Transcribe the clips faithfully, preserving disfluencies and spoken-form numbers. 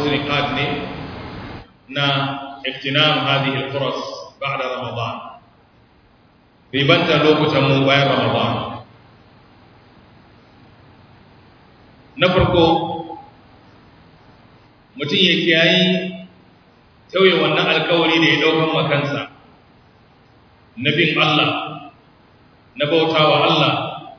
niqat ne na iktinam hadhihi al-furas ba'da ramadan ribanta lokutan mu bayan ramadan. Na farko mutum ya kiyayi tauye wannan alkawari da ya daukan makansa na bin Allah, na bautawa Allah,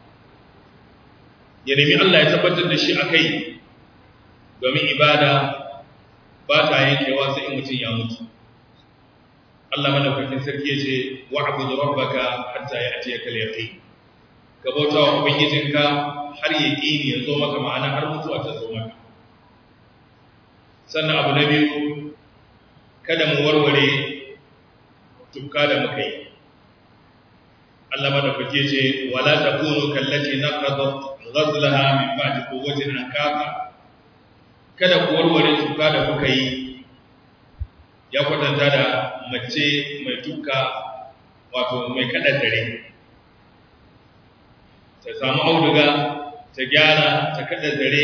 ya nemi Allah ya tabbatar da shi akai, domin ibada ba ta yankewa sai in mutum ya mutu. Allah madaukakin sarki ya ce wa'budu rabbaka hatta ya'tiyaka al-yaqin, ka bautawa ubangijinka har yaqini ya zo maka, ma'ana har mutuwa ta zo maka. Sannan abu na biyu, kada mu warware tukka da muka yi. Allah madaukake ce wala takunu kallati naqadat ghazlaha min ba'di quwwatin ankafa, kada ku warware tukka da kuka yi. Ya kwatanta da mace mai tukka, wato mai kada dare, ta samu auduga ta gyara ta kada dare,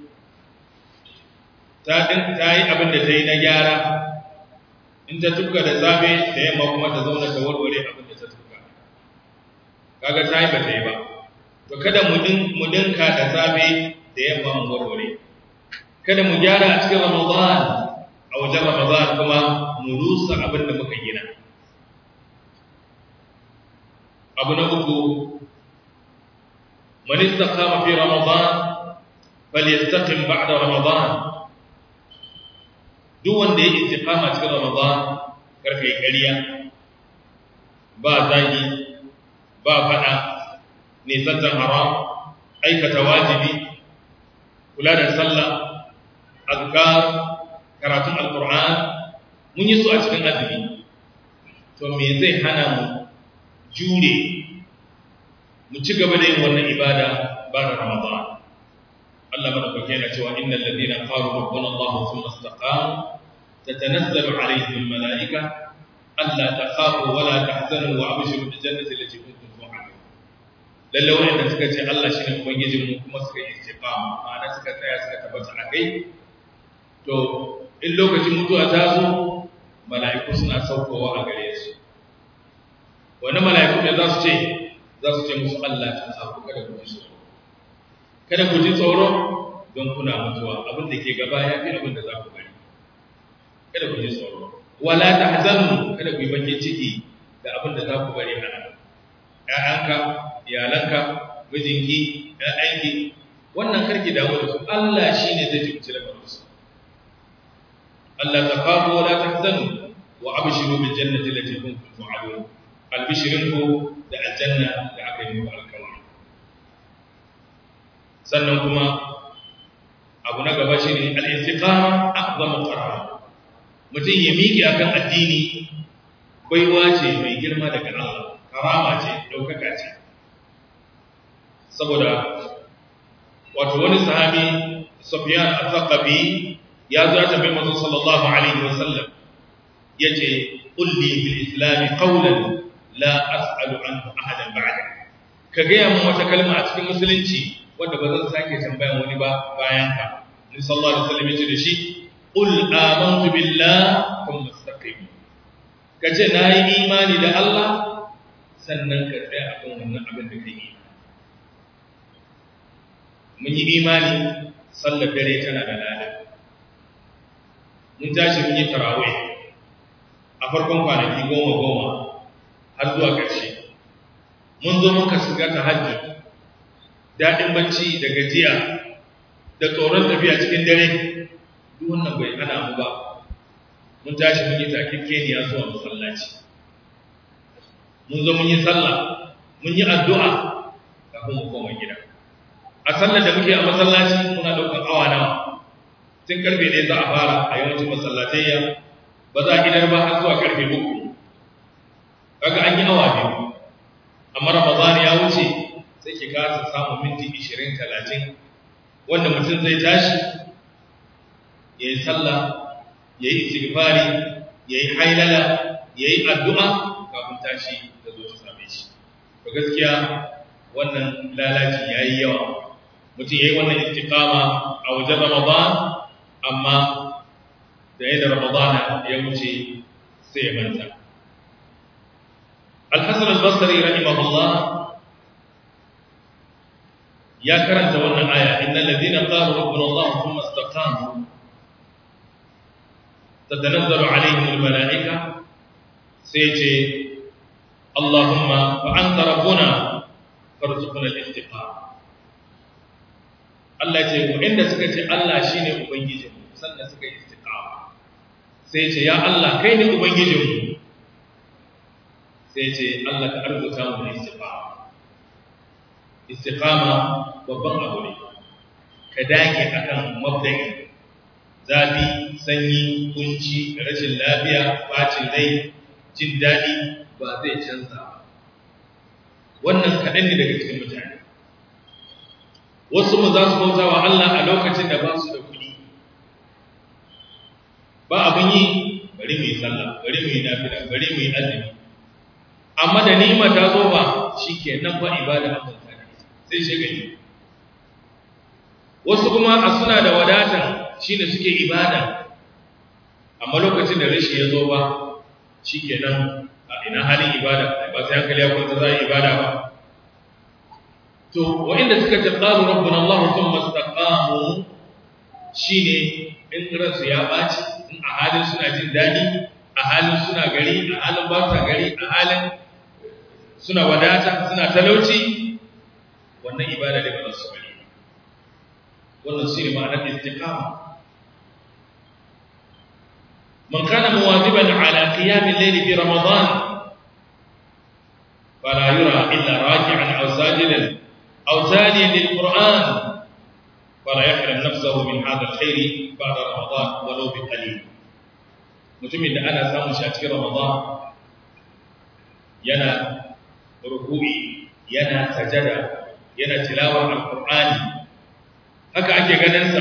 ta din ta yi abin da ta yi na gyara, in ta tukka da safe da yamma kuma ta zauna ta warware abin da ta tukka, kaga ta yi ba ta yi ba. To kada mu din mu dinka da safe da yamma mu warware, kada mu gyara a cikin Ramadan, a wajen Ramadan kuma mu rusa abin da muka gina. Abu na uku, man istaqama fi Ramadan falyastaqim ba'da Ramadan. Duk wanda ya istiqama cikin Ramadan, karfe ƙarya, ba zagi, ba fada, nisantar haram, aikata wajibi, kula da sallah, azkar, karatun alkur'an, mun yi su a cikin azumi. To me zai hana mu jure mu ci gaba da yin wannan ibada ba da Ramadan? Allah madaukake yana cewa innal ladina qalu rabbuna Allah thumma istaqamu tatanazzalu alaihim almalaika alla takhafu wa la tahzanu wa abshiru bil jannati allati kuntum tu'adun. Lalle wanda suka ce Allah shine ubangijin mu kuma suka yi istiqama, ma'ana suka tsaya suka tabbata akai, to in lokacin mutuwa ta zo mala'iku suna saukowa a gare su. Wani mala'iku da za su ce za su ce musu Allah ta tsaku kada ku ji tsoro, kada ku ji tsoro don kuna mutuwa, abin da ke gaba ya fi abin da za ku bari, kada ku ji tsoro. Wala tahzanu, kada ku yi bakin ciki da abin da za ku bari a nan. ‘Ya'yanka, iyalanka, mijinki, ‘ya'yanki, wannan karki damu da su, Allah shi ne zai jibci lamarinsu. Allah ta kafu wa la tahzanu wa abshiru bil jannati allati kuntum tu'adun. Albishirinku da aljanna da aka yi muku alkawari. Sannan kuma abu na gaba shine al-istiqama a'zamu qarar. Mutum ya miƙe akan addini baiwa ce mai girma daga Allah, karama ce, daukaka ce. Saboda wato wani sahabi Sufyan al-Thaqafi ya zo ya tambaye Manzo sallallahu alaihi wasallam, yace qul li bil islam qawlan la as'alu anhu ahadan ba'da. Ka ga mun wata kalma a cikin musulunci wanda ba zan sake tambayan wani ba bayan ka. Nabi sallallahu alaihi wasallam yace da shi qul amantu billah thumma istaqim. Kace nayi imani da Allah sannan ka tsaya akan wannan abin da kai yi. Mun yi imani sallar dare tana da lada. Mun tashi mun yi tarawih a farkon kwanaki goma goma har zuwa ƙarshe. Mun zo muka shiga tahajjud, daɗin bacci da gajiya da tsoron tafiya cikin dare, duk wannan bai hana mu ba. Mun tashi mun yi takikkeniya zuwa masallaci. Mun zo mun yi sallah, mun yi addu'a kafin mu koma gida. A sallar da muke a masallaci muna ɗaukar awa nawa, tun karfe ne za a fara a yawancin masallatayya, ba za a gidar ba har zuwa karfe uku. Kaga an yi awa biyu, amma Ramadan ya wuce sai ki kasa samun minti ishirin talatin wanda mutum zai tashi ya yi sallah, ya yi istighfari, ya yi hailala, ya yi addu'a kafin tashi da zo ta same shi. To gaskiya wannan lalaci ya yi yawa. Mutum ya yi wannan istiqama a wajen Ramadan, amma da yadda ramadana ya wuce sai ya manta. Al-Hasan al-Basri rahimahullah ya karanta wannan aya innal ladina qalu rabbuna Allah thumma istaqamu tatanazzalu alaihim al-mala'ika sai ce Allahumma fa anta rabbuna farzuqna al-istiqama. Allah ce ku inda suka ce Allah shine ubangijinmu sannan suka yi istiqama sai ce ya Allah kai ne ubangijinmu sai ce Allah ka arzuta mu da istiqama. Istiqama babban abu ne, ka dage akan mabda'i, zafi, sanyi, kunci, rashin lafiya, bacin rai, jin daɗi ba zai canza. Wannan kaɗan ne daga cikin mutane. Wasu mu za su bauta wa Allah a lokacin da ba su da kuɗi. Ba abin yi, bari mu yi sallah, bari mu yi nafila, bari mu yi azumi. Amma da ni'ima ta zo ba, shi ke nan ba ibada a mutane. Sai shagari. Wasu kuma a suna da wadatan shi ne suke ibada, amma lokacin da rashi ya zo ba shi ke nan a ina halin ibada ba sai hankali ya kwanta za a yi ibada ba. To, wa'inda suka ce ƙaru rabbin Allah sun mastaƙamu shi ne in ransu ya ɓaci, in a halin suna jin daɗi, a halin suna gari, a halin ba sa gari, a halin suna wadata, suna talauci, wannan ibada da ba su bari. Wannan shi ne ma'anar istiqama. Man kana muwaziban ala qiyam al-layl fi ramadan fala yura illa raki'an aw sajidan aw taliyan lil-Qur'an fala yahrim nafsahu min hadha al-khair ba'da ramadan walau bi qalil. Mutumin da ana samun shi a cikin ramadan yana ruku'i, yana sajada, yana tilawar alƙur'ani, haka ake ganinsa.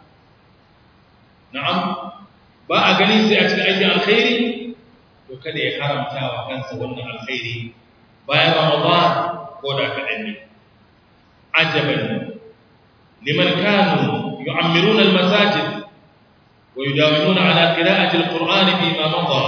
Na'am, ba a ganin sai a cikin aikin alkhairi, to kada ya haramta wa kansa wannan alkhairi bayan Ramadan ko da kaɗan ne. Ajaban liman kanu yu'ammiruna al-masajid wa yudawimuna ala qira'ati al-Qur'ani fi ma madha.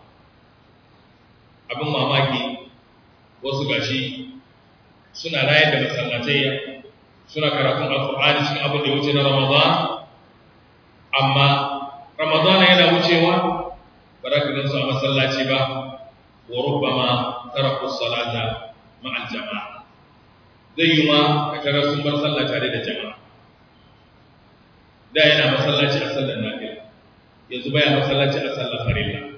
Abin mamaki wasu gashi suna rayar da masallatayya, suna karatun alkur'ani cikin abin da ya wuce na Ramadan, amma Ramadan yana wucewa ba za ka gansu a masallaci ba, wa rubbama taraku salata ma'al jama'a. Zai yi ma ka tara sun bar sallah tare da jama'a. Da yana masallaci a sallar nafila, yanzu baya masallaci a sallar farilla.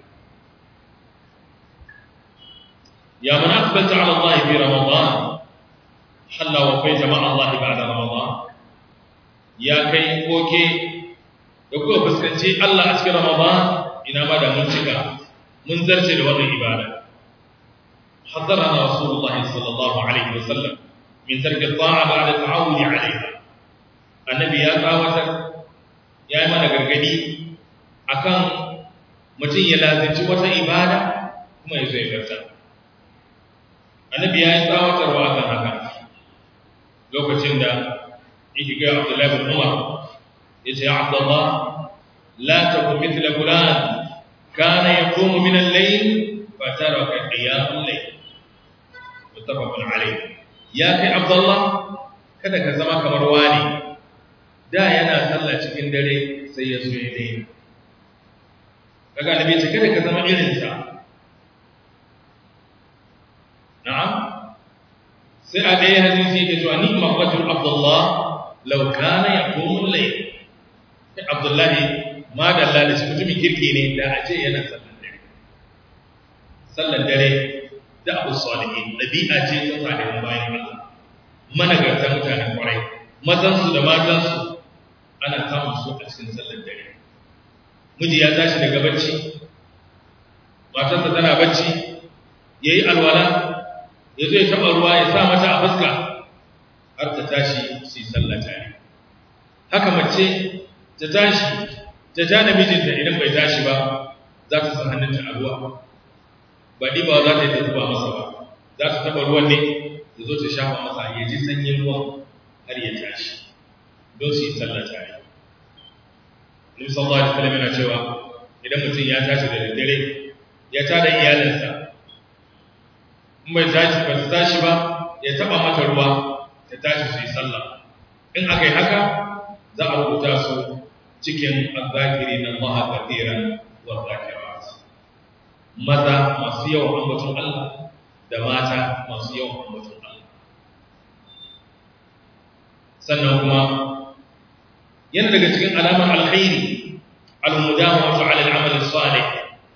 Ya man aqbalta ala Allah fi Ramadan halla wa kai jama'a Allah ba'da Ramadan. Ya kai koke da kuka fuskanci Allah a cikin Ramadan, ina ma da mun cika mun zarce da wannan ibada. Hadarana Rasulullahi sallallahu alaihi wasallam min tarki ta'a ba'da ta'awudi alaiha. Annabi ya kawatar ya yi mana gargadi akan mutum ya lazimci wata ibada kuma ya zo ya garta. Annabi ya yi tsawatarwa akan haka lokacin da yake ga Abdullah bin Umar yace ya Abdullah la takun mithla fulan kana yaqumu min al-layl fa taraka qiyam al-layl. Muttafaqun alayh. Ya kai Abdullah kada ka zama kamar wani da yana sallah cikin dare sai ya zo ya daina. Kaga Annabi ce kada ka zama irin sa. Na'am, sai a ɗaya hadisi da cewa ni maqatul Abdullah law kana yaqumu al-layl. Abdullahi ma dalla da shi mutumin kirki ne da a ce yana sallar dare. Sallar dare da abu salihin dabi'a ce ta salihin bayan Allah. Managartan mutanen kwarai, mazan su da matan su ana samun su a cikin sallar dare. Miji ya tashi daga bacci, matarsa tana bacci, yayi alwala ya zo ya taɓa ruwa ya sa mata a fuska har ta tashi su yi sallah tare. Haka mace ta tashi ta ja namijinta idan bai tashi ba za ta sa hannunta a ruwa, ba ɗiba za ta yi ta zuba masa ba, za ta taɓa ruwan ne ta zo ta shafa masa ya ji sanyin ruwan har ya tashi don su yi sallah tare. Nabi sallallahu alaihi wasallam yana cewa idan mutum ya tashi da daddare ya tada iyalinsa in bai tashi ba ta tashi ba ya taba mata ruwa ta tashi su yi sallah in aka yi haka za a rubuta su cikin azzakiri na Allah kathiran wa zakirat maza masu yawan ambaton Allah da mata masu yawan ambaton Allah. Sannan kuma yana daga cikin alamar alkhairi al-mudawamatu 'ala al-'amal as-salih,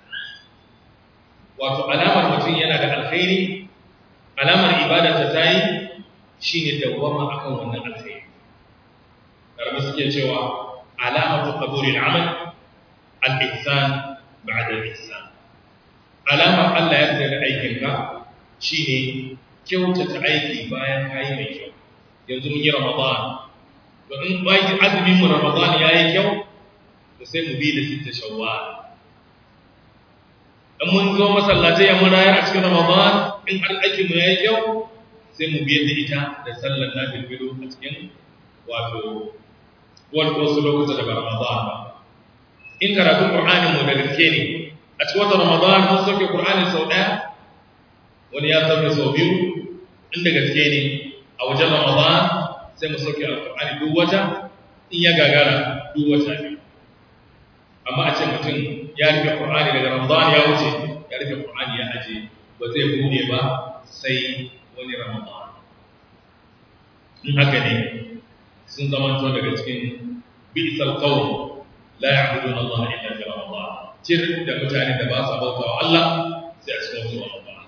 wato alamar mutum yana da alkhairi, alamar ibada ta tayi shine dawwama akan wannan alkhairi. Karbi suke cewa alamatu qabuli al-'amal al-ihsan ba'da al-ihsan. Alamar Allah ya yarda da aikinka shine kyautata aiki bayan kai mai kyau. Yanzu mun yi Ramadan, to in bayan azumin mu Ramadan yayi kyau, to sai mu bi da sitta Shawwal. In mun zo masallatai mun rayar a cikin Ramadan, in har aikin mu yayi kyau, sai mu bi da ita da sallar nafil a cikin wato wani wasu lokuta daga Ramadan ba. In karatun Qur'anin mu da gaske ne, a cikin wata Ramadan mun sauke Qur'ani sau ɗaya, wani ya sauke sau biyu, inda gaske ne a wajen Ramadan sai mu sauke Al-Qur'ani duk wata, in ya gagara duk wata ne. Amma a ce mutum ya rufe Qur'ani daga Ramadan ya wuce, ya rufe Qur'ani ya aje, ba zai bude ba sai wani Ramadan. In haka ne sun zamanto daga cikin bi'sal qawm la ya'buduna Allah illa fi Ramadan. Cir da mutane da ba sa bauta wa Allah sai a cikin Ramadan.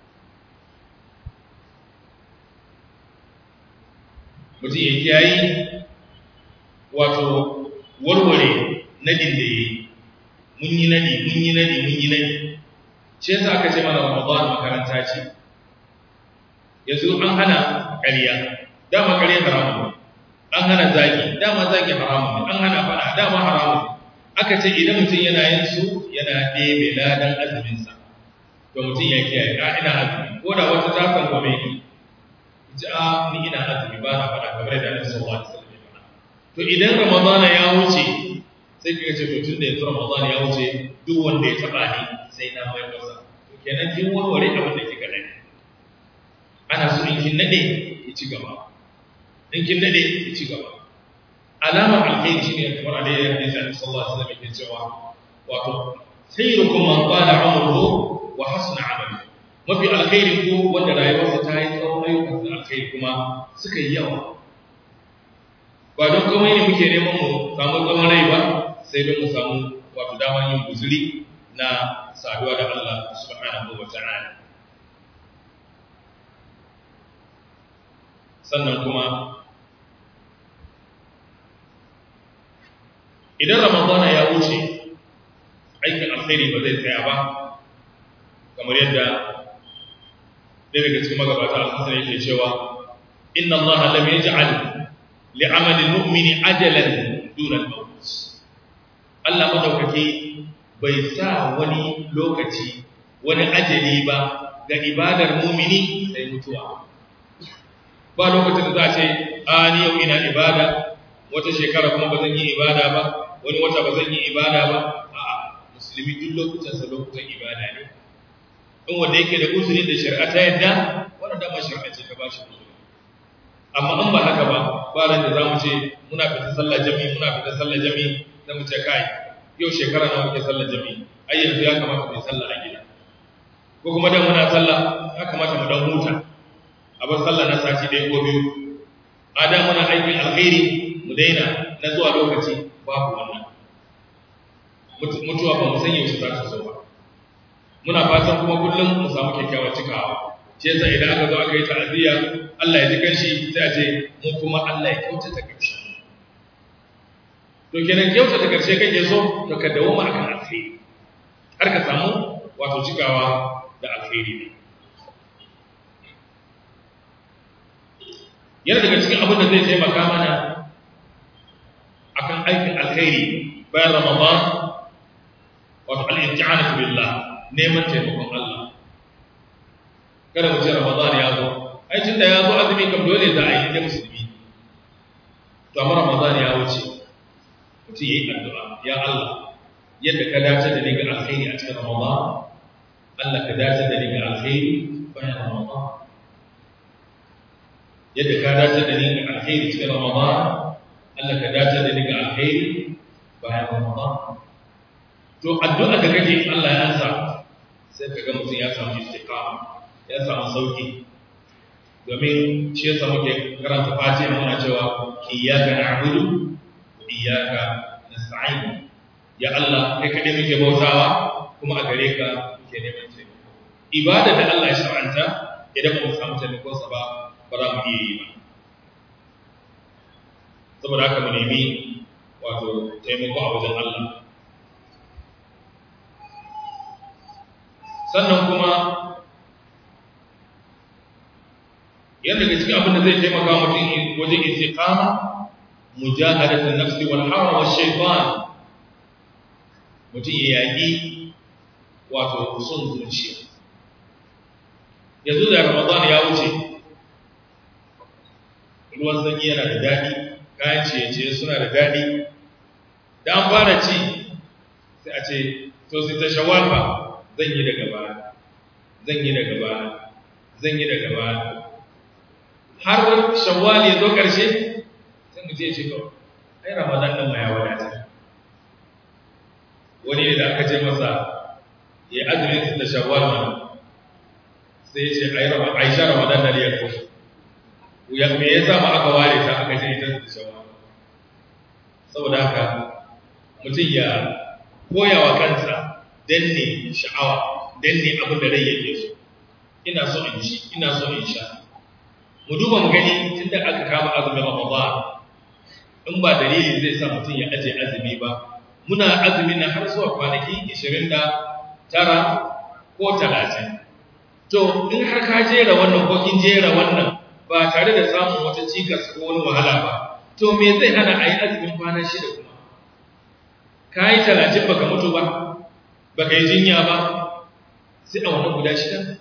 Mutum ya kiyayi wato warware nadin da yayi. Mun yi nadi, mun yi nadi, mun yi nadi. Ce yasa aka ce mana Ramadan makaranta ce. Yanzu an hana ƙarya, dama ƙarya haramun ne. An hana zagi, dama zagi haramun ne. An hana fada, dama haramun ne. Aka ce idan mutum yana yin su yana ɗebe ladan azuminsa, to mutum ya kiyaye a ina azumi, ko da wata ta san gobe ki ji a ni ina azumi ba na faɗa kamar da Annabi sallallahu alaihi wasallam ya faɗa. To idan Ramadana ya wuce sai kika ce to tunda yanzu Ramadana ya wuce duk wanda ya taba ni sai na mai masa. To kenan kin warware abin da kika dade. Ana so in kin nade ki ci gaba. In kin nade ki ci gaba. Alamar alkhairi shine kamar da ya hadisi Annabi sallallahu alaihi wasallam yake cewa wato khairukum man qala umruhu wa hasuna amaluhu. Mafi alkhairi ko wanda rayuwarsa ta yi tsawon ayyukan da alkhairi kuma suka yi yawa. Ba don komai ne muke neman mu samu tsawon rai ba, sai don mu samu wato damar yin guzuri na saduwa da Allah subhanahu wa ta'ala. Sannan kuma idan Ramadana ya wuce aikin alkhairi ba zai tsaya ba, kamar yadda ɗaya daga cikin magabata al-Hasan yake cewa inna Allah lam yaj'al li'amali al-mu'mini ajalan duna al-maut. Allah madaukaki bai sa wani lokaci wani ajali ba ga ibadar mu'mini sai mutuwa. Ba lokacin da za a ce a ni yau ina ibada, wata shekara kuma ba zan yi ibada ba, wani wata ba zan yi ibada ba. A'a, musulmi duk lokutansa lokutan ibada ne. In wanda yake da uzuri da shari'a ta yadda, wannan dama shari'a ce ta ba shi uzuri. Amma in ba haka ba, ba ran da za mu ce muna fita sallar jami'i, muna fita sallar jami'i, za mu ce kai yau shekara na muke sallar jami'i, ai yanzu ya kamata mu yi sallah a gida. Ko kuma dan muna sallah, ya kamata mu dan huta. A bar sallah na sati ɗaya ko biyu. A da muna aikin alkhairi mu daina na zuwa lokaci babu wannan. Mutuwa ba mu san yaushe za ta zo ba. Muna fatan kuma kullum mu samu kyakkyawar cikawa. Shi yasa idan aka zo aka yi ta'aziyya, Allah ya ji kanshi sai a ce mu kuma Allah ya kyautata karshe. To kenan kyautata karshe kake so to ka dawo ma akan alkhairi. Har ka samu wato cikawa da alkhairi ne. Yana daga cikin abin da zai taimaka mana akan aikin alkhairi bayan Ramadan wato al-isti'anatu billah, neman taimakon Allah. Kada mu ce Ramadan ya zo, ai tunda ya zo azumi kam dole za a yi da musulmi. To amma Ramadan ya wuce, mutum yayi addu'a, ya Allah yadda ka dace da ni ga alkhairi a cikin Ramadan Allah ka dace da ni ga alkhairi bayan Ramadan yadda ka dace da ni ga alkhairi cikin Ramadan Allah ka dace da ni ga alkhairi bayan Ramadan to addu'a da kake Allah ya ansa sai kaga mutum ya samu istiqama ya samu sauki domin shi yasa muke karanta Fatiha muna cewa iyyaka na'budu wa iyyaka nasta'in ya Allah kai kadai muke bautawa kuma a gare ka muke neman taimako ibada da Allah ya shar'anta idan ba mu samu taimakon sa ba ba za mu iya yi ba saboda haka mu nemi wato taimako a wajen Allah sannan kuma yadda daga cikin abin da zai taimaka mutum wajen istiqama mujahadatul nafsi wal hawa wash shaytan mutum ya yaki wato son zuciya yanzu da Ramadan ya wuce ruwan sanyi yana da dadi kayan ciye-ciye suna da dadi da an fara ci sai a ce to sai ta shawwal fa zan yi daga baya zan yi daga baya zan yi daga baya har shawwal ya zo ƙarshe sai mu je ce to ai Ramadan din ma ya wadata wani ne da aka ce masa ya azumi da shawwal ma sai ya ce ai Ramadan Aisha Ramadan da ya ko ya me yasa ma aka ware ta aka ce ita da shawwal saboda haka mutum ya koya wa kansa danne sha'awa danne abin da rai yake so ina so in ci ina so in sha mu duba mu gani tunda aka kama azumin Ramadan in ba dalili zai sa mutum ya aje azumi ba muna azumi na har zuwa kwanaki ishirin da tara ko talatin to in har ka jera wannan ko kin jera wannan ba tare da samun wata cikas ko wani wahala ba to me zai hana ayi azumin kwana shida kuma kai talatin baka mutu ba baka yi jinya ba sai a wannan guda shida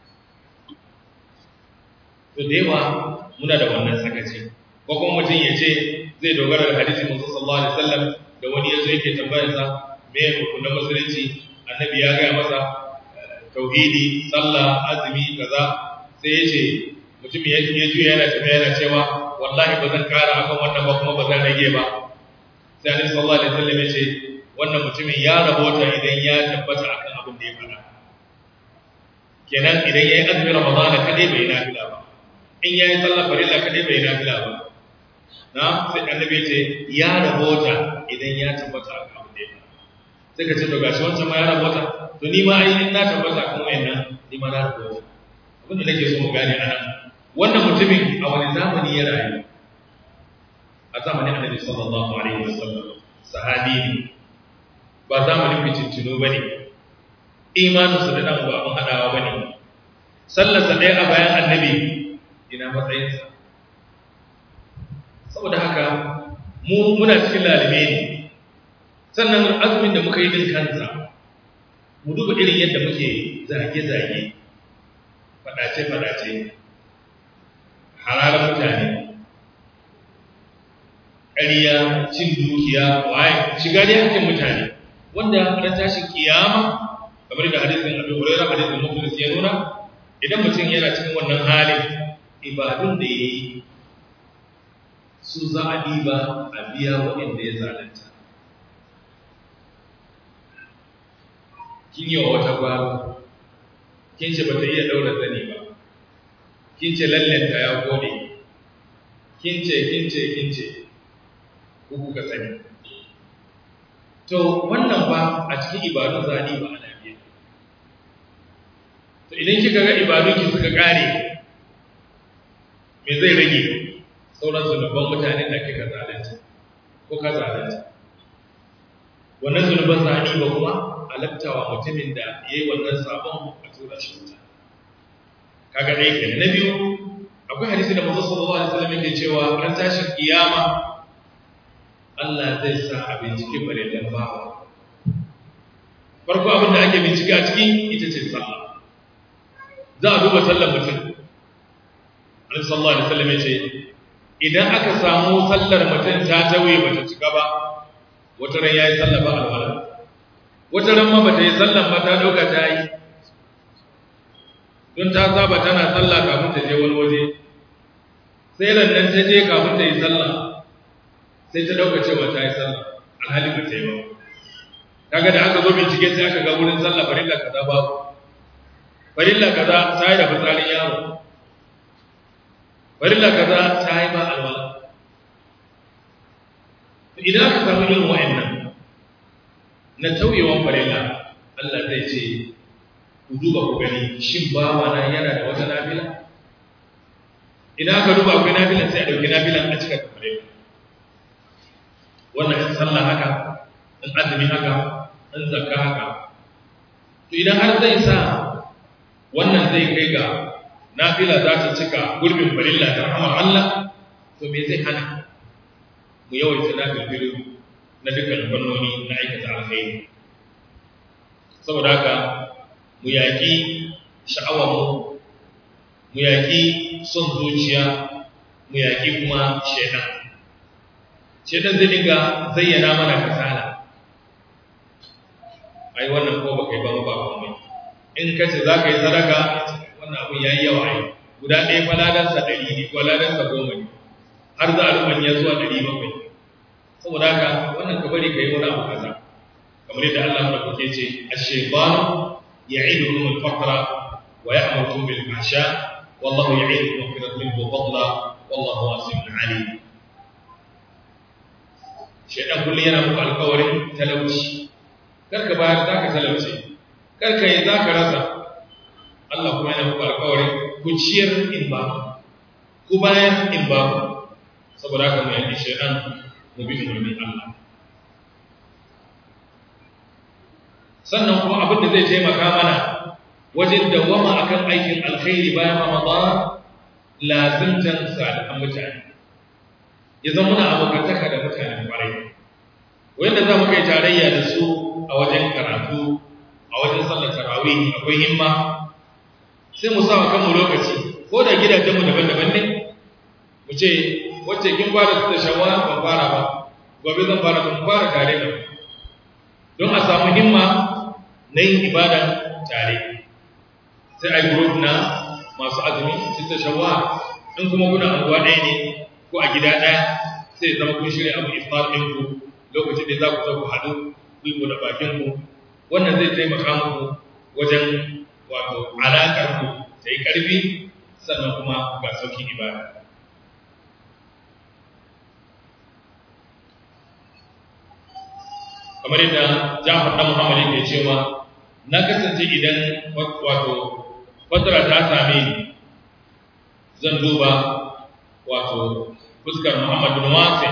to da yawa muna da wannan sakaci ko kuma mutum ya ce zai dogara da hadisi Muhammad sallallahu alaihi wasallam da wani yazo yake tambayar sa me ya rukunin musulunci annabi ya ga masa tauhidi sallah azumi kaza sai ya ce mutum ya ya juya yana tafiya yana cewa wallahi ba zan kara akan wannan ba kuma ba zan rage ba sai annabi sallallahu alaihi wasallam ya ce wannan mutumin ya rabota idan ya tabbata akan abin da ya faɗa kenan idan yayi azumin Ramadan kadai bai nafila ba in yayi sallar farilla kadai bai nafila ba na sai annabi ce ya rabota idan ya tabbata akan abin da ya faɗa sai ka ce to gashi wancan ma ya rabota to ni ma ai in na tabbata akan wayannan ni ma na rabota abin da nake so mu gane anan wannan mutumin a wani zamani ya rayu a zamanin annabi sallallahu alaihi wasallam sahabi ne ba zamanin fitintino ba ne imaninsu da nan ba abin haɗawa ba ne sallarsa ɗaya a bayan annabi ina matsayinsa saboda haka mu muna cikin lalime ne sannan azumin da muka yi din kansa mu duba irin yadda muke zage-zage faɗace-faɗace hararar mutane ƙariya cin dukiya waye shiga dai hakkin mutane wanda ran tashin kiyama kamar da hadisin Abu Hurairah hadisin Muslim ya nuna idan mutum yana cikin wannan halin ibadun da yayi su za a diba a biya waɗanda ya zalunta kin yi wa wata gwaro kin ce bata iya daura zani ba kin ce lallenta ya gode kin ce kin ce kin ce ku kuka sani to wannan ba a cikin ibadun zani ba ana biya to idan kika ga ibadun ki suka kare me zai rage sauran zunuban mutanen da kika zalunta ko ka zalunta wannan zunuban zani ba kuma alabtawa mutumin da yayi wannan sabon a tura shi wuta kaga dai kenan na biyu akwai hadisi da Manzo sallallahu alaihi wasallam yake cewa ran tashin kiyama Allah zai sa a bincike farillan bawa farko abin da ake bincike a cikin ita ce sallah za a duba sallar mutum Annabi sallallahu alaihi wasallam ya ce idan aka samu sallar mutum ta tawaye bata cika ba wata ran yayi sallah ba alwala wata ran ma bata yi sallan ba ta dauka ta yi don ta saba tana sallah kafin ta je wani waje sai ran nan ta je kafin ta yi sallah sai ta dauka cewa ta yi sallah alhali ba ta yi ba kaga da aka zo bincike sai aka ga wurin sallah farilla kaza babu farilla kaza ta yi da fitsarin yaro farilla kaza ta yi ba alwala idan aka samu irin wa'annan na tauyewan farilla Allah zai ce ku duba ku gani shin bawa na yana da wata nafila idan aka duba akwai nafila sai a dauki nafilan a cika farilla wannan in sallah haka in azumi haka in zakka haka to idan har zai sa wannan zai kai ga nafila za ta cika gurbin farilla da rahmar Allah to me zai hana mu yawaita nafilfilu na dukkan fannoni na aikata alkhairi saboda haka mu yaƙi sha'awarmu mu yaƙi son zuciya mu yaƙi kuma shaitan shaitan zai dinga zayyana mana kasala ai wannan ko baka yi ba ba komai in kace za ka yi sadaka wannan abun yayi yawa ai guda ɗaya faladarsa ɗari ne ko faladarsa goma ne har za a rubanya zuwa ɗari bakwai saboda haka wannan ka bari ka yi wani abu kaza kamar yadda Allah ya kuke ce ash-shaytanu ya'idukum al-faqra wa ya'murukum bil fahsha wallahu ya'idukum maghfiratan minhu wa fadla wallahu wasi'un 'alim shaytan kullu yana muku alƙawarin talauci karka bayar zaka talauce karka yi zaka rasa Allah kuma yana muku alƙawarin ku ciyar in ba ku bayar in ba saboda haka mu yi shaytan mu bi umarnin Allah sannan kuma abin da zai taimaka mana wajen dawama akan aikin alkhairi bayan Ramadan lazimtan salihan mutane ya zama muna abokantaka da mutanen kwarai wanda za mu kai tarayya da su a wajen karatu a wajen sallar tarawih akwai himma sai mu sa wa kanmu lokaci ko da gidajenmu daban-daban ne mu ce wacce kin fara da shawara ban fara ba gobe zan fara ban fara tare da don a samu himma na yin ibada tare sai ai group na masu azumi sita shawara in kuma kuna anguwa ɗaya ne ko a gida ɗaya sai zama kun shirya abu iftar ɗin ku lokacin da za ku zo ku haɗu ku yi da bakin ku wannan zai taimaka muku wajen wato alaƙar ku ta yi ƙarfi sannan kuma ga sauƙin ibada kamar yadda Jafar dan Muhammad yake cewa na kasance idan wato fatara ta same ni zan duba wato fuskar Muhammad bin Wasi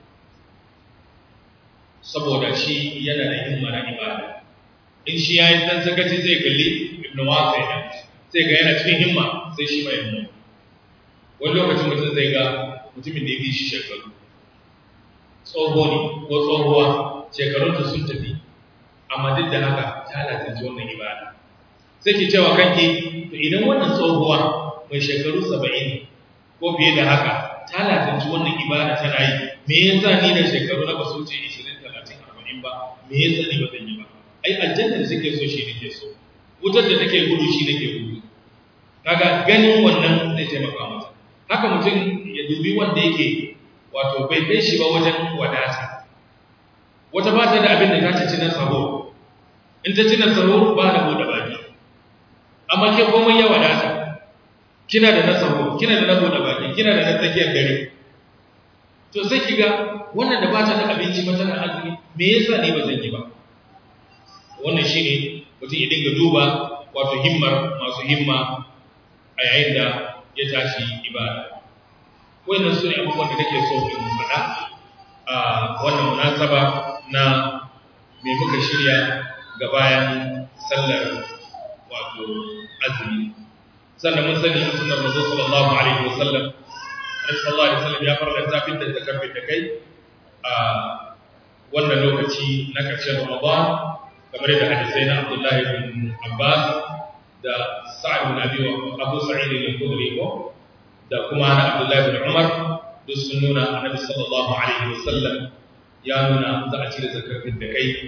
saboda shi yana da himma na ibada in shi yayi dan sakaci zai kalli Ibn Wasi sai ga yana cikin himma sai shi mai himma wani lokacin mutum zai ga mutumin da ya bi shi shekaru tsoho ne ko tsohuwa shekarunta sun tafi amma duk da haka ta lalace wannan ibada sai ki cewa kanki to idan wannan tsohuwa mai shekaru saba'in ko fiye da haka ta lalace wannan ibada tana yi me yasa ni da shekaru na ba su wuce ishirin talatin arba'in ba me yasa ni ba zan yi ba ai aljanna da take so shi nake so wutar da take gudu shi nake gudu kaga ganin wannan zai taimaka masa haka mutum ya dubi wanda yake wato bai kai shi ba wajen wadata wata ba ta da abin da za ta ci na sahur in ta ci na sahur ba da bude baki amma ke komai ya wadata kina da na sahur kina da na bude baki kina da na tsakiyar dare to sai kiga wannan da ba ta da abinci ba tana azumi me yasa ne ba zan yi ba wannan shine mutum ya dinga duba wato himmar masu himma a yayin da ya tashi ibada wannan su ne abubuwan da nake so in faɗa a wannan munasaba na me muka shirya ga bayan sallar wato azumi sannan mun sani a sunnar manzo sallallahu alaihi wasallam annabi sallallahu alaihi wasallam ya farlanta fitar da zakar da kai a wannan lokaci na ƙarshen Ramadan kamar da hadisai na Abdullah ibn Abbas da Sa'd ibn Abi Abu Sa'id al-Khudri ko da kuma na Abdullah ibn Umar duk sun nuna annabi sallallahu alaihi wasallam ya nuna za a cire zakar da kai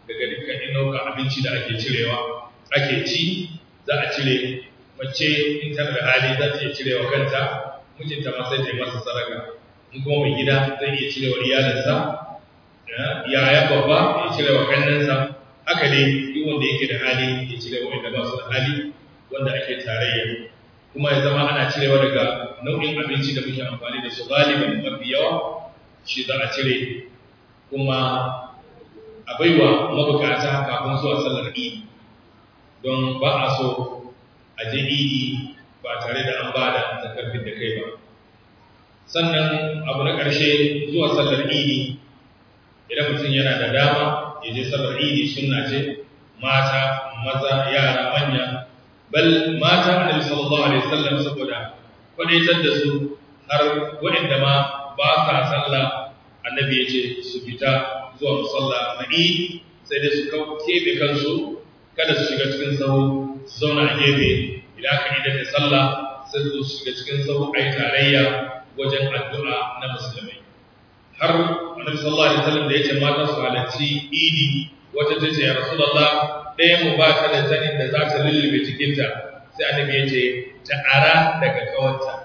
daga dukkan inauka abinci da ake cirewa ake ci za a cire mace in tana da hali za ta iya cirewa kanta mijinta ma sai ta yi masa sadaka in kuma mai gida zai iya cirewa iyalinsa yaya babba ya cirewa kannansa haka dai duk wanda yake da hali ya cirewa wanda ba su da hali wanda ake tarayya kuma ya zama ana cirewa daga nau'in abinci da muke amfani da su galiban mafi yawa shi za a cire kuma a baiwa mabukata kafin zuwa sallar idi don ba a so a je idi ba tare da an bada zakarfin da kai ba sannan abu na ƙarshe zuwa sallar idi idan mutum yana da dama ya je sallar idi sunna ce mata maza yara manya bal mata annabi sallallahu alaihi wasallam saboda kwadaitar da su har waɗanda ma ba sa sallah annabi ya ce su fita zuwa musalla na idi sai dai su kebe kansu kada su shiga cikin sahu su zauna a gefe idan aka idan da sallah sai su shiga cikin sahu a yi tarayya wajen addu'a na musulmai har annabi sallallahu alaihi wasallam da ya ce mata su halarci idi wata ta ce ya rasulullah ɗaya mu ba ta da zanin da za ta lullube cikinta sai annabi ya ce ta ara daga kawanta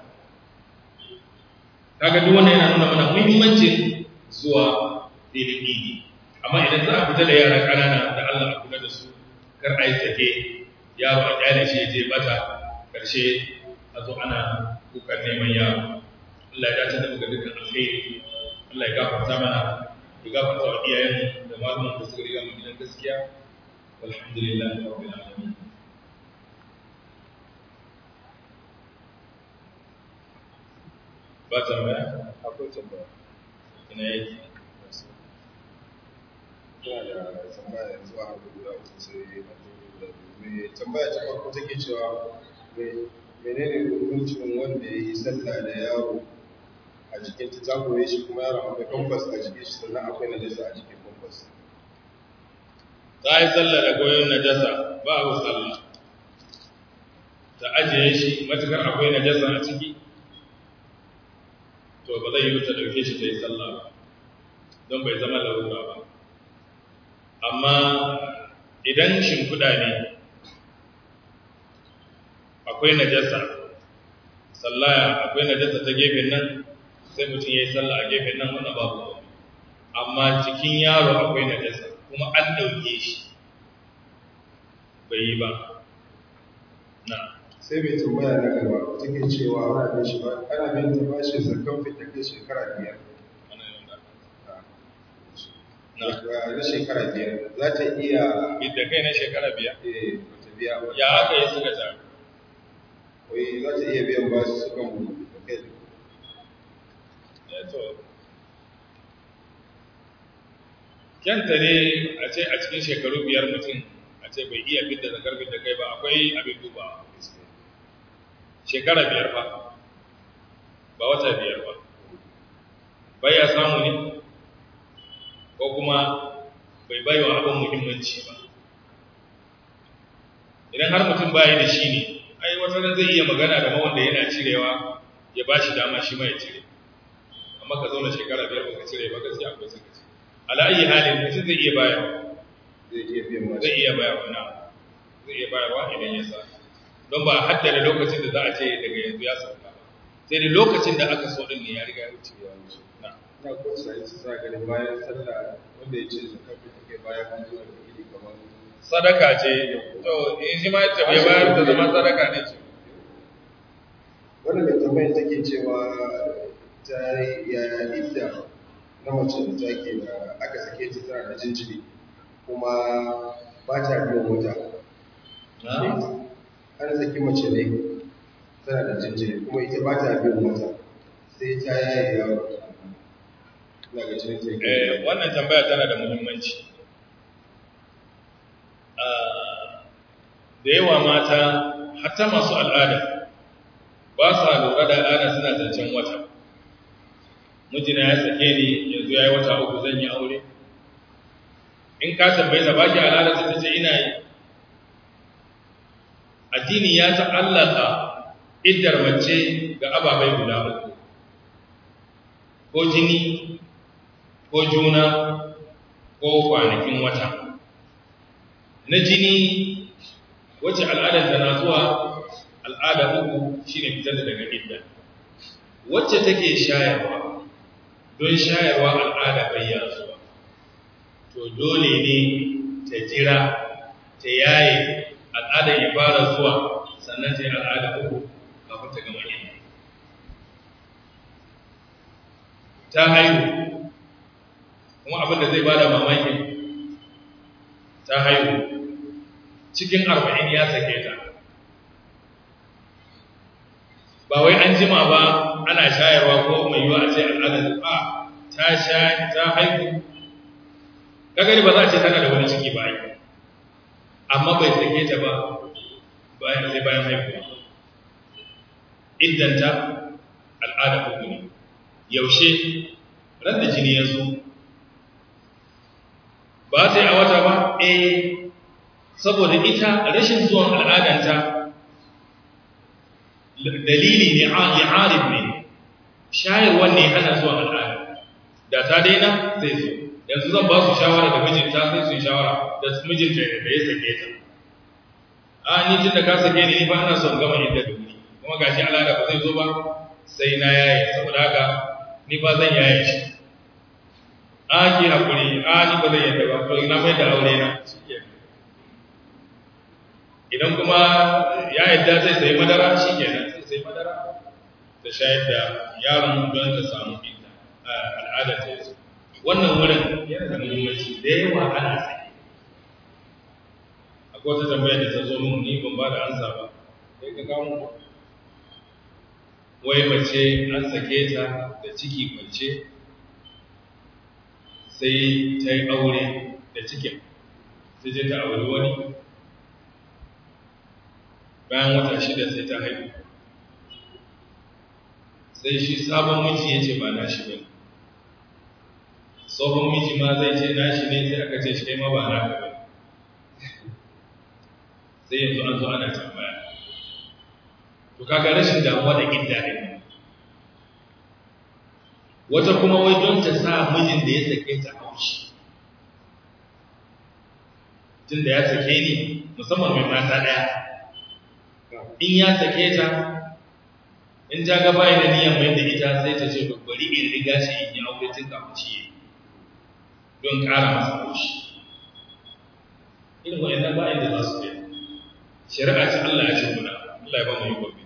kaga duk wannan yana nuna mana muhimmancin zuwa filin idi amma idan za a fita da yara ƙanana da Allah a kula da su kar a yi sake yaro a kyale shi ya je bata ƙarshe a zo ana kukan neman yaro Allah ya dace da muka dukkan alheri Allah ya gafarta mana ya gafarta wa iyayen da malaman da suka riga mu gidan gaskiya walhamdulillahi rabbil alamin ba tambaya akwai tambaya ina yake ina da tambaya yanzu a guda uku sai a guda biyu tambaya ta farko take cewa menene hukuncin wanda ya yi sallah da yaro a jikin ta ta koye shi kuma yaron akwai kwamfas a jikin shi sannan akwai najasa a jikin kwamfas ta yi sallah da goyon najasa ba abu sallah ta ajiye shi matukar akwai najasa a ciki to ba zai yi ta dauke shi ta yi sallah ba don bai zama larura ba amma idan shimfiɗa ne akwai najasa sallaya akwai najasa ta gefen nan sai mutum ya yi sallah a gefen nan wannan babu amma cikin yaro akwai najasa kuma an ɗauke shi bai yi ba na sai mai tambaya na gaba take cewa ana bin shi ba ana bin ta bashi zakkan fitar da shekara biyar na shekara biyar za ta iya da kai na shekara biyar eh ta biya ya aka yi suka ta wai za ta iya biyan ba su sukan mu da kai ya to kyanta ne a ce a cikin shekaru biyar mutum a ce bai iya fidda zakar fidda kai ba akwai abin duba shekara biyar ba ba wata biyar ba bai ya samu ne ko kuma bai bai wa abin muhimmanci ba idan har mutum bayi da shi ne ai wata ran zai iya magana da mawanda yana cirewa ya ba shi dama shi ma ya cire amma ka zauna shekara biyar baka cire ba gaskiya akwai sakaci ala ayi halin mutum zai iya bayarwa zai iya biyan ba zai iya bayarwa na zai iya bayarwa idan ya sa don ba haddada lokacin da za a ce daga yanzu ya sauka ba sai da lokacin da aka so din ne ya riga ya wuce ya wuce na na ko sai su sa ganin bayan sallah wanda ya ce zakar da take bayan an zo da idi kamar sadaka ce to in shi ma ya tafi bayar da zama sadaka ne ce wannan mai tambayar take cewa ta yaya idda na mace da take da aka sake ta tana da jinjiri kuma ba ta biyan wata an saki mace ne tana da jinjiri kuma ita ba ta biyan wata sai ta yaye yaro ina ga jini take eh wannan tambaya tana da muhimmanci da yawa mata hatta masu al'ada ba sa lura da al'ada suna zancen wata mijina ya sake ni yanzu ya yi wata uku zan yi aure in ka tambaye ta baki al'ada sai ta ce ina yi addini ya ta'allaka iddar mace ga ababai guda uku ko jini ko juna ko kwanakin wata na jini wacce al'adar na zuwa al'ada uku shine fitar da daga idda wacce take shayarwa don shayarwa al'ada bai ya zuwa to dole ne ta jira ta yaye al'adar ya fara zuwa sannan ta yi al'ada uku kafin ta gama idda ta haihu kuma abin da zai bada mamaki ta haihu cikin arba'in ya sake ta ba wai an jima ba ana shayarwa ko mai yiwa a ce al'adar a ta sha ta haihu kagari ba za a ce tana da wani ciki ba yi amma bai sake ta ba bayan sai bayan haihuwa iddanta al'ada uku ne yaushe ran da jini ya zo ba ta yi a wata ba eh saboda ita rashin zuwan al'adanta dalili ne li'arif ne shayarwar ne hana zuwan al'ada da ta daina zai zo yanzu zan ba su shawara da mijinta sai su yi shawara da mijinta da ya sake ta a ni tun da ka sake ni ni ba ana son gama inda da wuri kuma gashi al'ada ba zai zo ba sai na yaye saboda haka ni ba zan yaye shi a ki hakuri a ni ba zan yadda ba to ina mai da aure na idan kuma ya yadda zai sayi madara shi kenan sai sai madara ta shayar da yaron don ta samu inda al'adar ta yi wannan wurin yana da muhimmanci da yawa ana sai akwai wata tambayar da ta zo mun ni ban ba da ansa ba sai ka kawo wai mace an sake ta da ciki kwance sai ta yi aure da cikin sai je ta auri wani bayan wata shida sai ta haihu sai shi sabon miji ya ce ba na shi ba tsohon miji ma zai ce na shi ne sai aka ce shi kai ma ba na ka ba sai yanzu an zo ana tambaya to kaga rashin damuwa da idda ne wata kuma wai don ta sa mijin da ya sake ta haushi tun da ya sake ni musamman mai mata ɗaya in ya sake ta in ta ga bai da niyan mai da ita sai ta ce bari in riga shi in yi aure tun kafin shi don ƙara masa haushi irin wa'annan ba inda za su kai shari'a ce Allah ya ce muna Allah ya ba mu yi gobe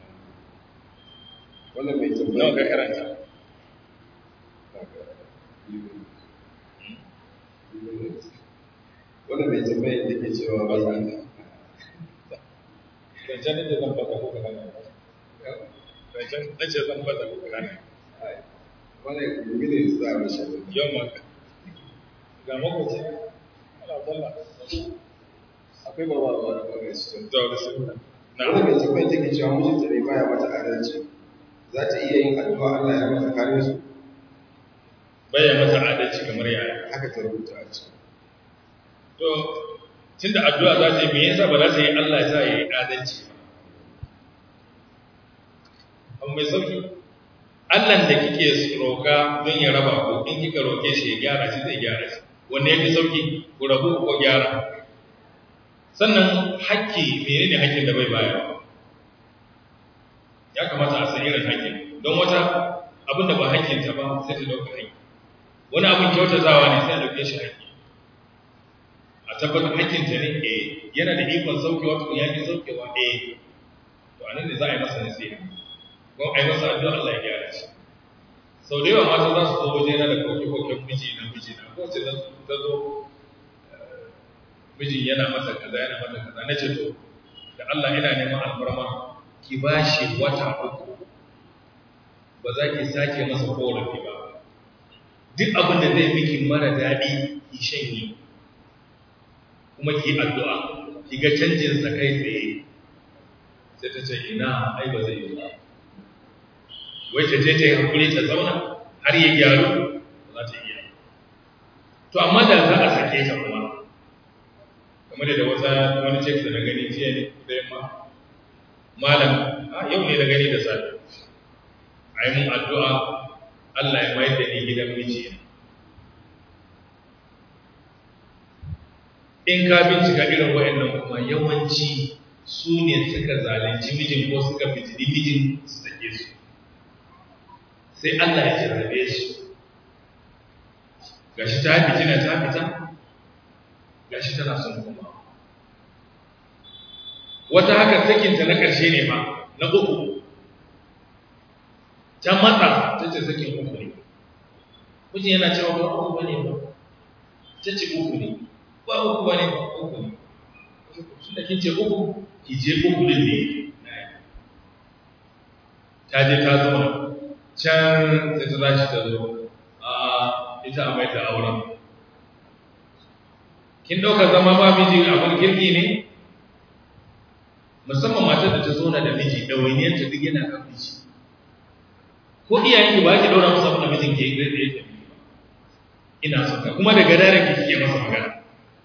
wannan mai tambaya nawa ka karanta wannan mai tambaya da ke cewa ba za ka Rancen da zan fata ko kana Rancen da ce zan fata ko kana wannan gini za a shi yau ma ga makoci ana balla akwai ba ba ba ba su da da su na wannan mai tambaya take cewa mijinta ne baya mata adalci za ta iya yin addu'a Allah ya mata kare su bayyana mata adalci kamar yaya haka ta rubuta a ciki to tunda addu'a za ta yi me yasa ba za ta yi Allah ya sa ya yi adalci ba amma mai sauki Allah da kike roka don ya raba ku in kika roke shi ya gyara shi zai gyara shi wanne yafi sauki ku rabu ko gyara sannan hakki menene hakkin da bai bayarwa ya kamata a san irin hakkin don wata abin da ba hakkinta ba sai ta dauka hakki wani abin kyautatawa ne sai a dauke shi hakki a tabbatar hakkinta ne eh yana da ikon saukewa to ya ki saukewa eh to anan ne za a yi masa nasiha ko a yi masa addu'a Allah ya gyara shi sau da yawa mata za su zo waje na da koke-koken miji na miji na ko ce ta zo mijin yana mata kaza yana mata kaza na ce to da Allah ina neman alfarma ki ba shi wata uku ba za ki sake masa korafi ba duk abin da zai miki mara daɗi ki shanye kuma ki addu'a ki ga canjinsa kai tsaye sai ta ce ina ai ba zai yi ba wai ta je ta yi hakuri ta zauna har ya gyaru ba za ta iya to amma da za a sake ta kuma kamar da wata wani cek da na gani jiya ne da yamma malam a yau ne da gani da safe a yi mun addu'a Allah ya mayar da ni gidan miji in ka bincika irin waɗannan kuma yawanci su ne suka zalunci mijin ko suka fitini mijin su sake su sai Allah ya jarrabe su gashi ta fitina ta fita gashi tana son kuma wata haka sakinta na ƙarshe ne ma na uku ta matsa ta ce sakin uku ne mijin yana cewa ba uku bane ba ta ce uku ne ba uku bane ba uku ne tun da kin ce uku ki je uku din ne ta je ta zo can sai ta zaci ta zo a ita a mai ta auren kin ɗauka zama ba miji abin kirki ne musamman matar da ta zauna da miji ɗawainiyarta duk yana kan miji ko iyayenki ba ki ɗaura musu abin da mijin ke yi zai tsaye da miji ba ina son ka kuma daga daren ki kike masa magana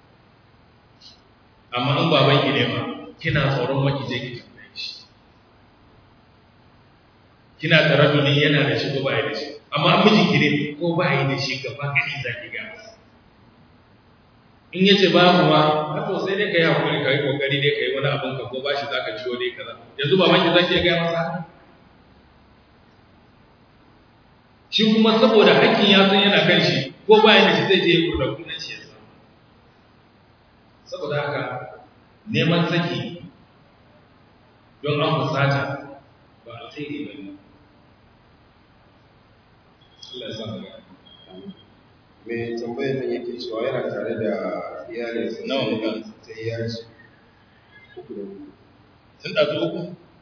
amma in babanki ne ma kina tsoron maki je ki tambaye shi kina taraddudin yana da shi ko ba ya da shi amma mijinki ne ko ba ya da shi gaba gani za ki ga masa in yace babu ma to sai dai kai hakuri kai kokari dai kai wani abin ka ko bashi zaka ciwo dai kaza yanzu baban ki zaki ga masa shi kuma saboda hakkin ya san yana kan shi ko bayan da shi zai je ya kurda kunan shi yasa saboda haka neman saki don an fusata ba alkhairi bane Allah ya sa mu mai tambayar nan yake cewa yana tare da iyalinsa nawa muka sai ya ci uku da uku sun ɗazu uku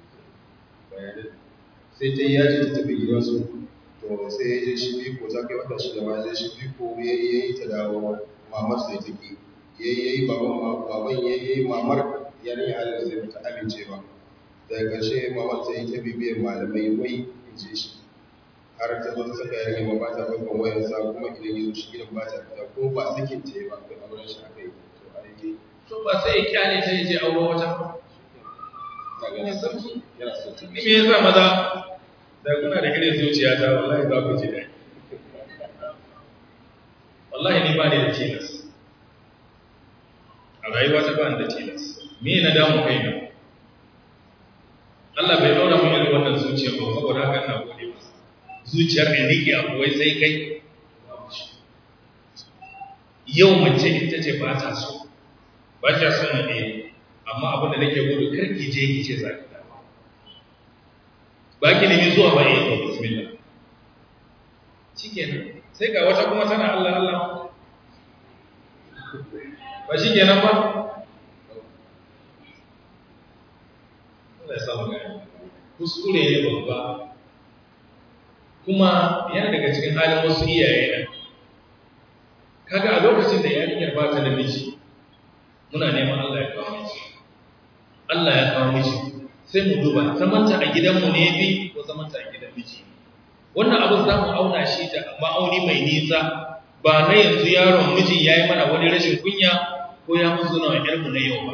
sai ta yi yaji ta tafi gidansu to sai ya je shi biko za ka yi wata shida ma zai shi biko ya yi ta dawo mamar sai ta ki ya yi baban ya yi mamar yanayin halin sai bata amince ba daga ƙarshe mamar ta yi ta bibiyar malamai wai in je shi har ta zo ta saka yarinya ma ba ta ɗaukan wayarsa kuma idan ya zo shi gidan ba ta fita ko ba sakin ta yi ba kai auren shi aka yi to a yi to ba sai ya kyale ta je aure wata ba ka gani sarki yana so ta ni me yasa maza da kuna da irin zuciya ta wallahi za ku ji dai wallahi ni ba ni da tilas a rayuwa ta ba ni da tilas me na damu kaina Allah bai daura mun irin wannan zuciya ba saboda haka ina gode masa zuciyar da nake abuwai sai kai yau mace ita ce ba ta so ba ta so na ɗaya amma abin da nake gudu kar ki je ki ce za ki dawo ba ki nemi zuwa ba yi bismillah shikenan sai ga wata kuma tana Allah Allah ba shikenan ba Allah ya samu gani kuskure ne babba kuma yana daga cikin halin wasu iyaye nan kaga a lokacin da yarinyar ba ta da miji muna neman Allah ya kawo miji Allah ya kawo miji sai mu duba zamanta a gidanmu ne bi ko zamanta a gidan miji wannan abin za mu auna shi da ma'auni mai nisa ba na yanzu yaron mijin ya yi mana wani rashin kunya ko ya musu na yarmu na yau ba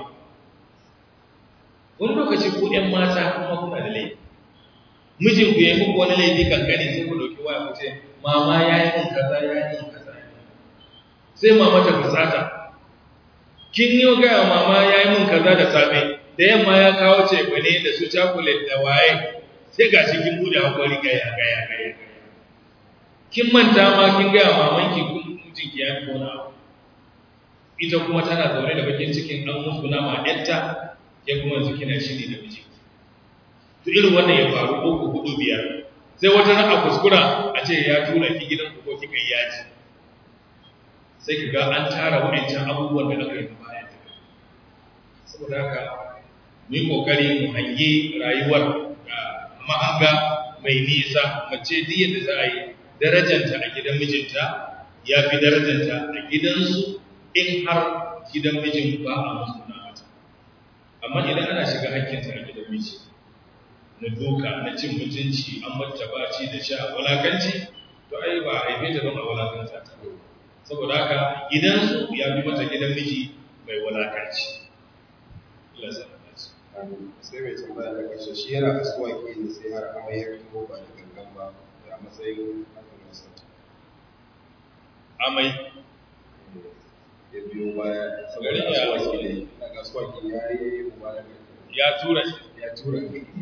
wani lokaci ko ‘yan mata kuma kuna da laifi mijin ku yi muku wani laifi kankani sai ku dauki waya ku ce mama ya yi min kaza ya yi min kaza sai mama ta fusata kin yi ga mama ya yi min kaza da safe da yamma ya kawo ce bane da su chocolate da waye sai ga shi kin bude hakuri ga ya ga ya ga ya kin manta ma kin ga maman ki kun mijin ki ya kona ita kuma tana zaune da bakin cikin dan musuna ma ɗanta ya kuma yanzu kina shiri da miji to irin wannan ya faru uku hudu biyar sai wata ran a kuskura a ce ya tura ki gidan ku ko kika yi yaji sai kiga an tara wadancan abubuwan da aka yi baya saboda haka mu yi kokari mu hange rayuwar mahanga mai nisa mace duk yadda za a yi darajanta a gidan mijinta ya fi darajanta a gidansu in har gidan mijin ba a musuna mata amma idan ana shiga hakkinta a gidan miji na doka na cin mutunci an mata baci da sha walakanci to ai ba a haife ta don a walakanta ta saboda haka gidansu ya fi mata gidan miji mai walakanci Allah ya sa sai mai tambaya da ƙarshe shi yana asuwaki ne sai har amai ya fito ba da gangan ba a matsayin hakan nasa amai ya biyo baya saboda Garin ya aswaki ne na aswaki ya yi mubarak ya tura shi. ya tura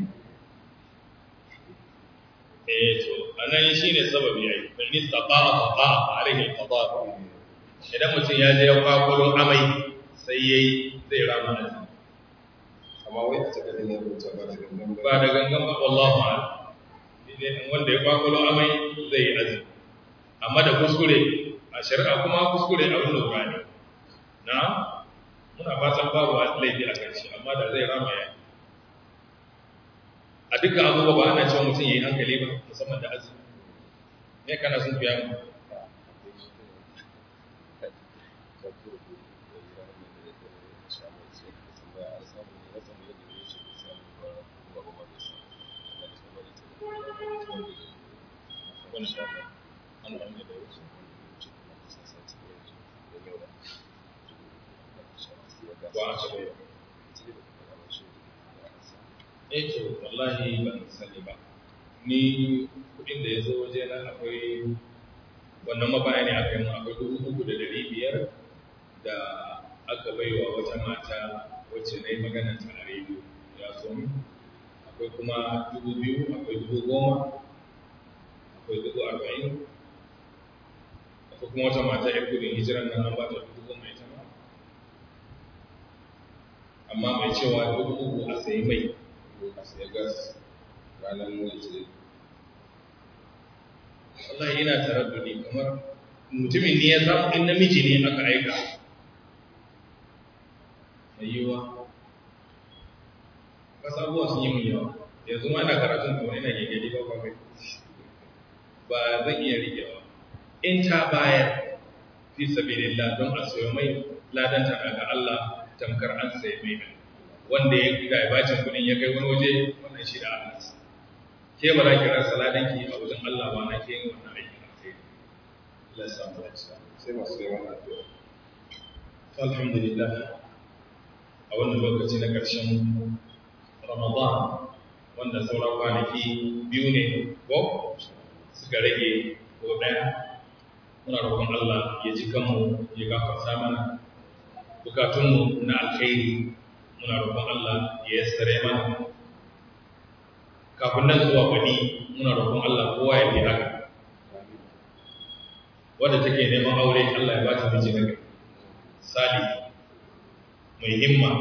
Eh to anan shine sababi yayi fa in istata'a fata'a alaihi alqada. Idan mutum ya je ya kwakwalo amai sai yayi zai rama azumi. amma wai a taka da ya rubuta ba da gangan Ba da gangan ba wallahu a'lam. Idan wanda ya kwakwalo amai zai yi azumi. Amma da kuskure a shari'a kuma kuskure abin lura ne. Na muna fatan babu laifi a kan shi amma da zai rama ya. A dukkan abubuwa ba ana cewa mutum ya yi hankali ba musamman da azumi. Me kana sun fiya mu? Eh to wallahi ban sani ba ni kudin da ya zo waje na akwai wannan mabaya ne aka yi mu akwai dubu uku da dari biyar da aka baiwa wata mata wacce na yi magana ta a rediyo ya zo mu akwai kuma dubu biyu akwai dubu goma akwai dubu arba'in akwai kuma wata mata yar gudun hijiran nan an ba ta dubu goma ita ma amma mai cewa dubu uku a sayi mai a sai gas ranar mulki wallahi ina taraddudi kamar mutumin ne ya samu in namiji ne aka aika mai yiwa wasu abubuwa sun yi mun yawa yanzu ma ina karatun kuma ina gegedi ba ba kai ba zan iya riƙewa in ta bayar fi sabilillah don a sayo mai ladanta daga Allah tamkar an sayi mai wanda ya ga bacin kudin ya kai wani waje wannan shi da Allah ke ba za ki rasa ladanki a wajen Allah ba na ke yin wannan aiki a kai Allah ya samu lafiya sai masu yawan addu'a alhamdulillah a wannan lokaci na ƙarshen Ramadan wanda sauran kwanaki biyu ne ko suka rage ko ɗaya muna roƙon Allah ya ji kanmu ya gafarta mana bukatunmu na alkhairi muna roƙon Allah ya yassare mana kafin nan zuwa baɗi muna roƙon Allah kowa ya fi haka wadda take neman aure Allah ya ba ta miji na gari sali mai himma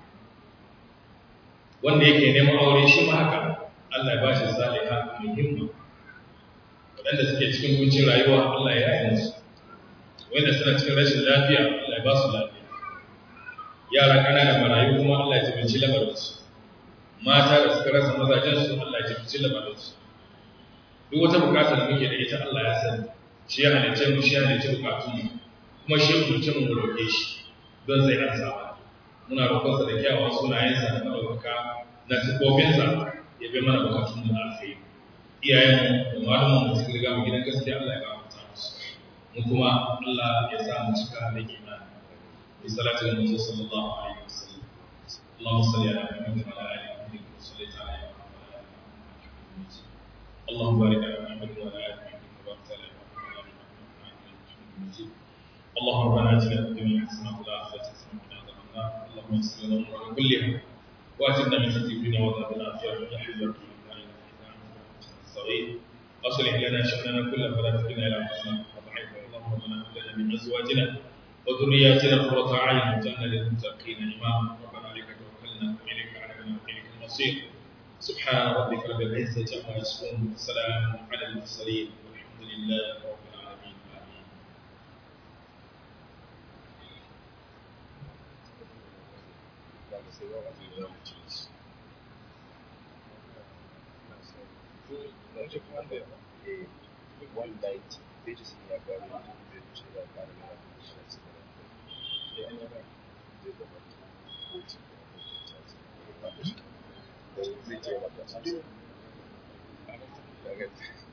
wanda yake neman aure shi ma haka Allah ya ba shi saliha mai himma waɗanda suke cikin kuncin rayuwa Allah ya yi musu wanda suna cikin rashin lafiya Allah ya ba su lafiya yara ƙananan marayu kuma Allah ya jibinci lamarinsu mata da suka rasa mazajensu Allah ya jibinci lamarinsu duk wata bukata da muke da ita Allah ya sani shi ya halice mu shi ya halice bukatunmu kuma shi ya halice mu roƙe shi don zai ansa mana muna roƙonsa da kyawawan sunayensa da maɗaukaka na sifofinsa ya bi mana bukatunmu na alkhairi iyayenmu da malumanmu da suka riga mu gidan gaskiya Allah ya gafarta musu mu kuma Allah ya sa mu cika da imani بصلاة النبي صلى الله عليه وسلم اللهم صل على محمد وعلى آل محمد كما صليت على إبراهيم وعلى آل إبراهيم اللهم بارك على محمد وعلى آل محمد كما باركت على إبراهيم وعلى آل إبراهيم إنك حميد مجيد اللهم ربنا آتنا في الدنيا حسنة وفي الآخرة حسنة وقنا عذاب النار اللهم يسر لنا أمورنا كلها وآتنا من خزي الدنيا وعذاب الآخرة يا حي يا قيوم لا إله إلا أنت الصغير أصلح لنا شأننا كله فلا تكلنا إلى أنفسنا وضعيف اللهم ربنا هب لنا من أزواجنا وذرياتنا قرة أعين واجعلنا للمتقين إماما ربنا عليك توكلنا وإليك عنبنا وإليك المصير سبحان ربك رب العزة عما يصفون وسلام على المرسلين والحمد لله رب العالمين آمين one night pages in your body zai ce maka